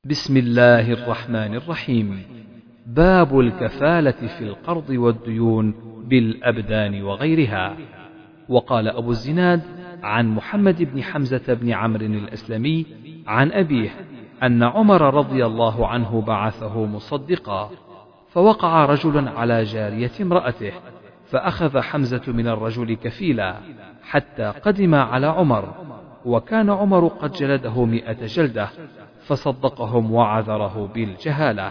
بسم الله الرحمن الرحيم. باب الكفالة في القرض والديون بالأبدان وغيرها. وقال أبو الزناد عن محمد بن حمزة بن عمرو الأسلمي عن أبيه أن عمر رضي الله عنه بعثه مصدقا، فوقع رجل على جارية امرأته، فأخذ حمزة من الرجل كفيلا حتى قدم على عمر، وكان عمر قد جلده 100 جلدة، فصدقهم وعذره بالجهالة.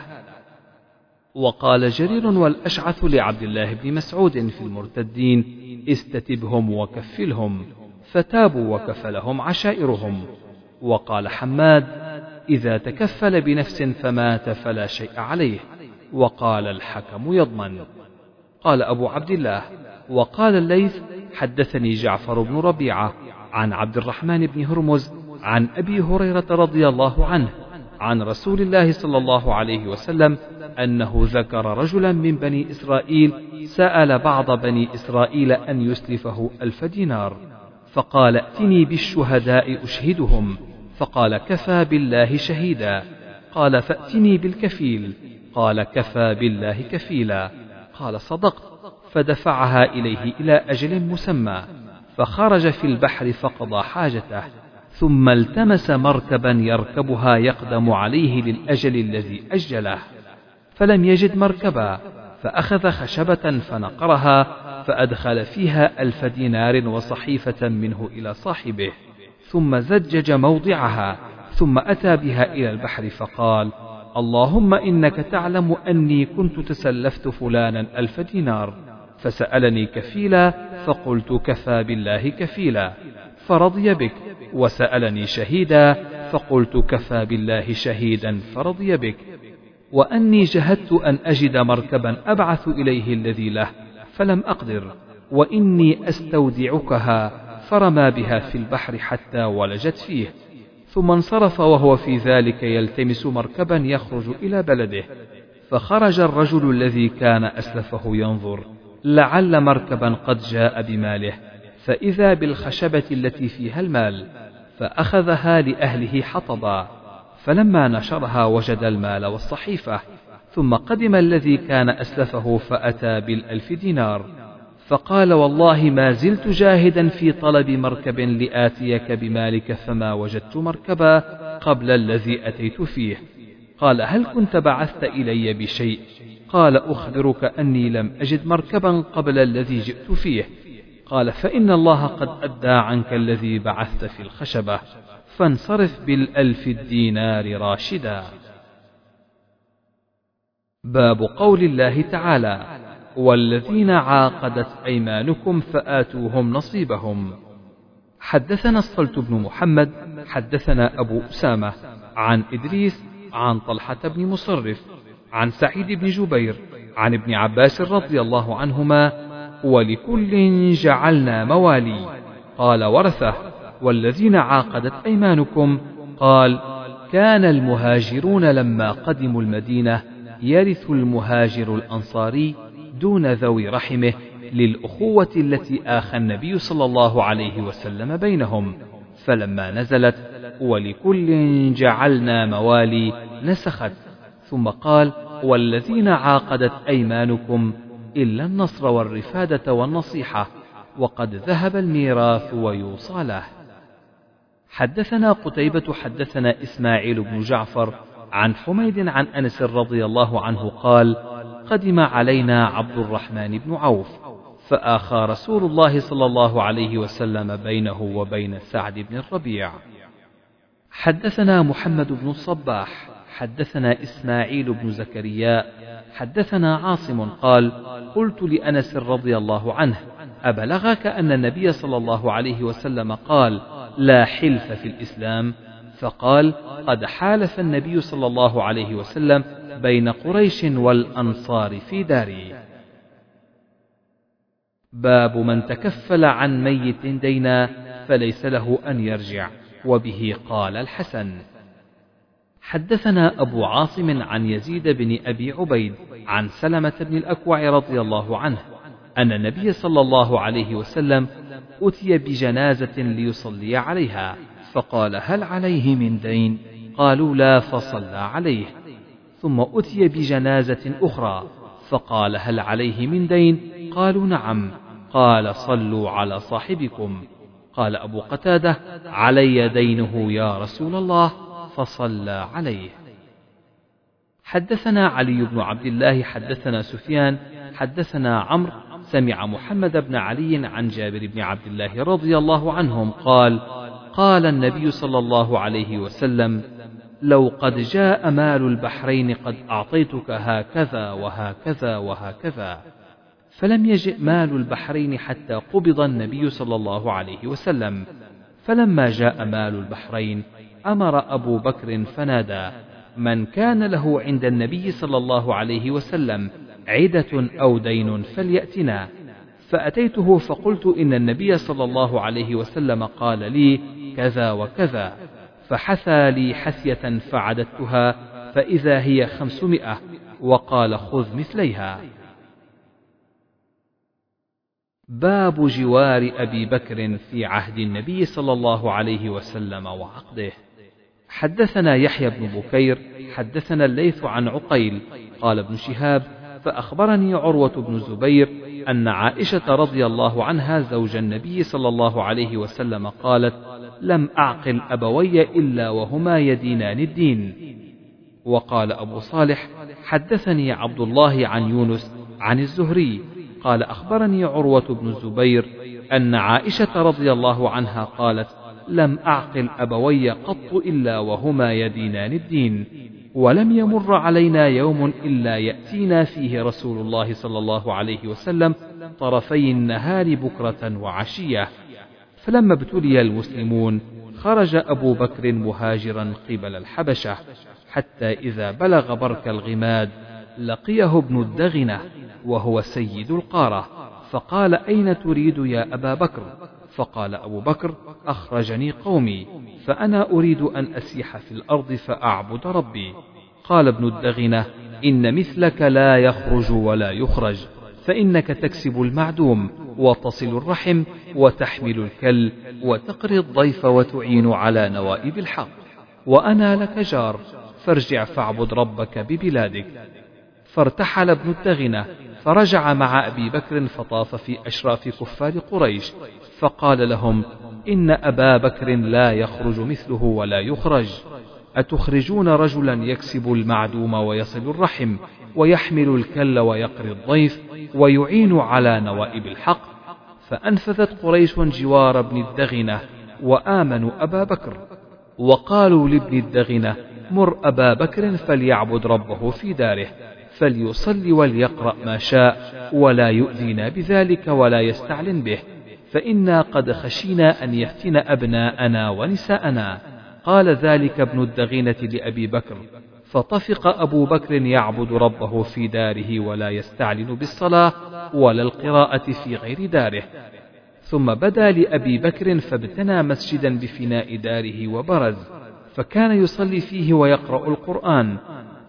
وقال جرير والأشعث لعبد الله بن مسعود في المرتدين: استتبهم وكفلهم، فتابوا وكفلهم عشائرهم. وقال حماد: إذا تكفل بنفس فمات فلا شيء عليه. وقال الحكم: يضمن. قال أبو عبد الله: وقال الليث: حدثني جعفر بن ربيعة عن عبد الرحمن بن هرمز عن أبي هريرة رضي الله عنه عن رسول الله صلى الله عليه وسلم أنه ذكر رجلا من بني إسرائيل سأل بعض بني إسرائيل أن يسلفه 1000 دينار، فقال: ائتني بالشهداء أشهدهم، فقال: كفى بالله شهيدا. قال: فأتني بالكفيل، قال: كفى بالله كفيلا. قال: صدقت. فدفعها إليه إلى أجل مسمى، فخرج في البحر فقضى حاجته، ثم التمس مركبا يركبها يقدم عليه للأجل الذي أجله، فلم يجد مركبا، فأخذ خشبة فنقرها، فأدخل فيها 1000 دينار وصحيفة منه إلى صاحبه، ثم زجج موضعها، ثم أتى بها إلى البحر فقال: اللهم إنك تعلم أني كنت تسلفت فلانا 1000 دينار، فسألني كفيلا، فقلت: كفى بالله كفيلا، فرضي بك. وسألني شهيدا، فقلت: كفى بالله شهيدا، فرضي بك. وأني جهدت أن أجد مركبا أبعث إليه الذي له، فلم أقدر، وإني أستودعكها، فرمى بها في البحر حتى ولجت فيه، ثم انصرف وهو في ذلك يلتمس مركبا يخرج إلى بلده. فخرج الرجل الذي كان أسلفه ينظر لعل مركبا قد جاء بماله، فإذا بالخشبة التي فيها المال، فأخذها لأهله حطبا، فلما نشرها وجد المال والصحيفة. ثم قدم الذي كان أسلفه فأتى 1000 دينار، فقال: والله ما زلت جاهدا في طلب مركب لآتيك بمالك، فما وجدت مركبا قبل الذي أتيت فيه. قال: هل كنت بعثت إلي بشيء؟ قال: أخبرك أني لم أجد مركبا قبل الذي جئت فيه. قال: فإن الله قد أدى عنك الذي بعثت في الخشبة، فانصرف 1000 دينار راشدا. باب قول الله تعالى: والذين عاقدت أيمانكم فآتوهم نصيبهم. حدثنا الصلت بن محمد حدثنا أبو أسامة عن إدريس عن طلحة بن مصرف عن سعيد بن جبير عن ابن عباس رضي الله عنهما: ولكل جعلنا موالي. قال ورثه: والذين عاقدت أيمانكم؟ قال: كان المهاجرون لما قدموا المدينة يرث المهاجر الأنصاري دون ذوي رحمه، للأخوة التي آخى النبي صلى الله عليه وسلم بينهم، فلما نزلت ولكل جعلنا موالي نسخت، ثم قال: والذين عاقدت أيمانكم إلا النصر والرفادة والنصيحة، وقد ذهب الميراث ويوصى له. حدثنا قتيبة حدثنا إسماعيل بن جعفر عن حميد عن أنس رضي الله عنه قال: قدم علينا عبد الرحمن بن عوف، فآخى رسول الله صلى الله عليه وسلم بينه وبين سعد بن الربيع. حدثنا محمد بن الصباح حدثنا إسماعيل بن زكريا حدثنا عاصم قال: قلت لأنس رضي الله عنه: أبلغك أن النبي صلى الله عليه وسلم قال: لا حلف في الإسلام؟ فقال: قد حالف النبي صلى الله عليه وسلم بين قريش والأنصار في داري. باب من تكفل عن ميت دينا فليس له أن يرجع، وبه قال الحسن. حدثنا أبو عاصم عن يزيد بن أبي عبيد عن سلمة بن الأكوع رضي الله عنه أن النبي صلى الله عليه وسلم أتي بجنازة ليصلي عليها، فقال: هل عليه من دين؟ قالوا لا، فصلى عليه. ثم أتي بجنازة أخرى فقال هل عليه من دين؟ قالوا نعم. قال صلوا على صاحبكم. قال أبو قتادة علي دينه يا رسول الله، فصلى عليه. حدثنا علي بن عبد الله حدثنا سفيان حدثنا عمرو سمع محمد بن علي عن جابر بن عبد الله رضي الله عنهم قال قال النبي صلى الله عليه وسلم لو قد جاء مال البحرين قد أعطيتك هكذا وهكذا وهكذا. فلم يجئ مال البحرين حتى قبض النبي صلى الله عليه وسلم. فلما جاء مال البحرين أمر أبو بكر فنادى من كان له عند النبي صلى الله عليه وسلم عدة أو دين فليأتنا. فأتيته فقلت إن النبي صلى الله عليه وسلم قال لي كذا وكذا، فحثى لي حثية فعددتها فإذا هي 500، وقال خذ مثليها. باب جوار أبي بكر في عهد النبي صلى الله عليه وسلم وعقده. حدثنا يحيى بن بكير حدثنا الليث عن عقيل قال ابن شهاب فأخبرني عروة بن الزبير أن عائشة رضي الله عنها زوج النبي صلى الله عليه وسلم قالت لم أعقل أبوي إلا وهما يدينان الدين. وقال أبو صالح حدثني عبد الله عن يونس عن الزهري قال أخبرني عروة بن الزبير أن عائشة رضي الله عنها قالت لم أعقل أبوي قط إلا وهما يدينان الدين، ولم يمر علينا يوم إلا يأتينا فيه رسول الله صلى الله عليه وسلم طرفي النهار بكرة وعشية. فلما ابتلي المسلمون خرج أبو بكر مهاجرا قبل الحبشة، حتى إذا بلغ برك الغماد لقيه ابن الدغنة وهو سيد القارة، فقال أين تريد يا أبا بكر؟ فقال أبو بكر أخرجني قومي فأنا أريد أن أسيح في الأرض فأعبد ربي. قال ابن الدغنة إن مثلك لا يخرج ولا يخرج، فإنك تكسب المعدوم وتصل الرحم وتحمل الكل وتقري الضيف وتعين على نوائب الحق، وأنا لك جار، فارجع فاعبد ربك ببلادك. فارتحل ابن الدغنة فرجع مع أبي بكر فطاف في أشراف كفار قريش فقال لهم إن أبا بكر لا يخرج مثله ولا يخرج، أتخرجون رجلا يكسب المعدوم ويصل الرحم ويحمل الكل ويقري الضيف ويعين على نوائب الحق؟ فأنفذت قريش جوار ابن الدغنة وآمنوا أبا بكر، وقالوا لابن الدغنة مر أبا بكر فليعبد ربه في داره، فليصلي وليقرأ ما شاء ولا يؤذينا بذلك ولا يستعلن به، فإنا قد خشينا أن يفتن أبناءنا ونساءنا. قال ذلك ابن الدغينة لأبي بكر، فطفق أبو بكر يعبد ربه في داره ولا يستعلن بالصلاة ولا القراءة في غير داره. ثم بدا لأبي بكر فابتنى مسجدا بفناء داره وبرز، فكان يصلي فيه ويقرأ القرآن،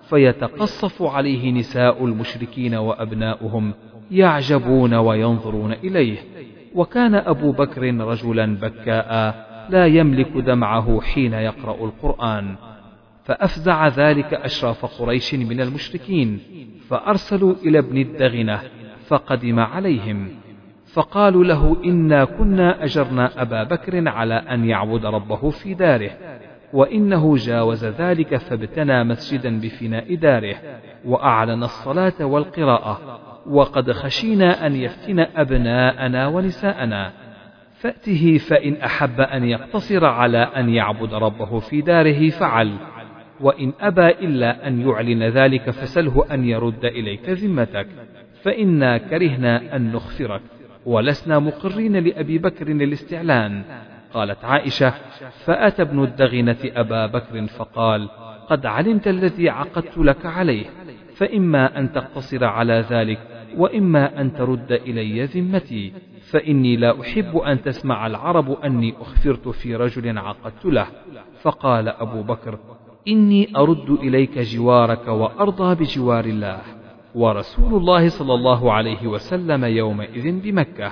فيتقصف عليه نساء المشركين وأبناؤهم يعجبون وينظرون إليه. وكان أبو بكر رجلا بكاء لا يملك دمعه حين يقرأ القرآن. فأفزع ذلك أشراف قريش من المشركين، فأرسلوا إلى ابن الدغنة فقدم عليهم، فقالوا له إنا كنا أجرنا أبا بكر على أن يعبد ربه في داره، وإنه جاوز ذلك فابتنى مسجدا بفناء داره وأعلن الصلاة والقراءة، وقد خشينا أن يفتن أبناءنا ونساءنا، فأته فإن أحب أن يقتصر على أن يعبد ربه في داره فعل، وإن أبى إلا أن يعلن ذلك فسله أن يرد إليك ذمتك، فإنا كرهنا أن نخفرك ولسنا مقرين لأبي بكر الاستعلان. قالت عائشة فأتى ابن الدغنة أبا بكر فقال قد علمت الذي عقدت لك عليه، فإما أن تقتصر على ذلك وإما أن ترد إلي ذمتي، فإني لا أحب أن تسمع العرب أني أخفرت في رجل عقدت له. فقال أبو بكر إني أرد إليك جوارك وأرضى بجوار الله ورسول الله صلى الله عليه وسلم يومئذ بمكة.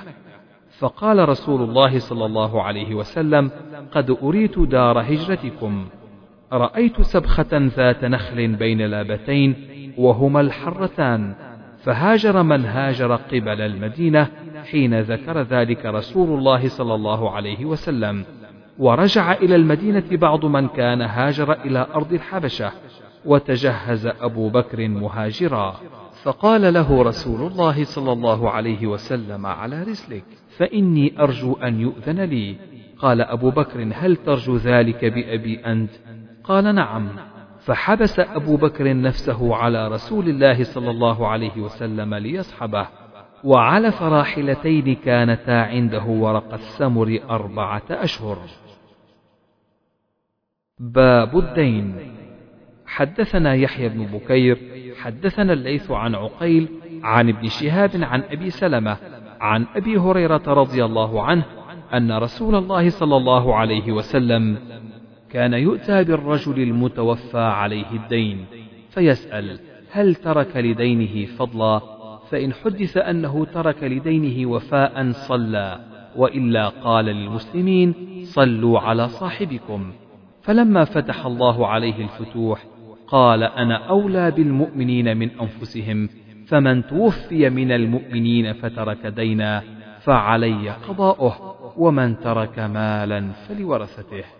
فقال رسول الله صلى الله عليه وسلم قد أريت دار هجرتكم. رأيت سبخة ذات نخل بين لابتين وهما الحرتان، فهاجر من هاجر قبل المدينة حين ذكر ذلك رسول الله صلى الله عليه وسلم، ورجع إلى المدينة بعض من كان هاجر إلى أرض الحبشة، وتجهز أبو بكر مهاجرا، فقال له رسول الله صلى الله عليه وسلم: على رسلك، فإني أرجو أن يؤذن لي. قال أبو بكر: هل ترجو ذلك بأبي أنت؟ قال: نعم. فحبس أبو بكر نفسه على رسول الله صلى الله عليه وسلم ليصحبه، وعلى فراحلتين كانتا عنده ورق السمر 4 أشهر. باب الدين. حدثنا يحيى بن بكير حدثنا الليث عن عقيل عن ابن شهاب عن أبي سلمة عن أبي هريرة رضي الله عنه أن رسول الله صلى الله عليه وسلم كان يؤتى بالرجل المتوفى عليه الدين فيسأل: هل ترك لدينه فضلا؟ فإن حدث أنه ترك لدينه وفاء صلى، وإلا قال للمسلمين: صلوا على صاحبكم. فلما فتح الله عليه الفتوح قال: أنا أولى بالمؤمنين من أنفسهم، فمن توفي من المؤمنين فترك دينا فعلي قضاؤه، ومن ترك مالا فلورثته.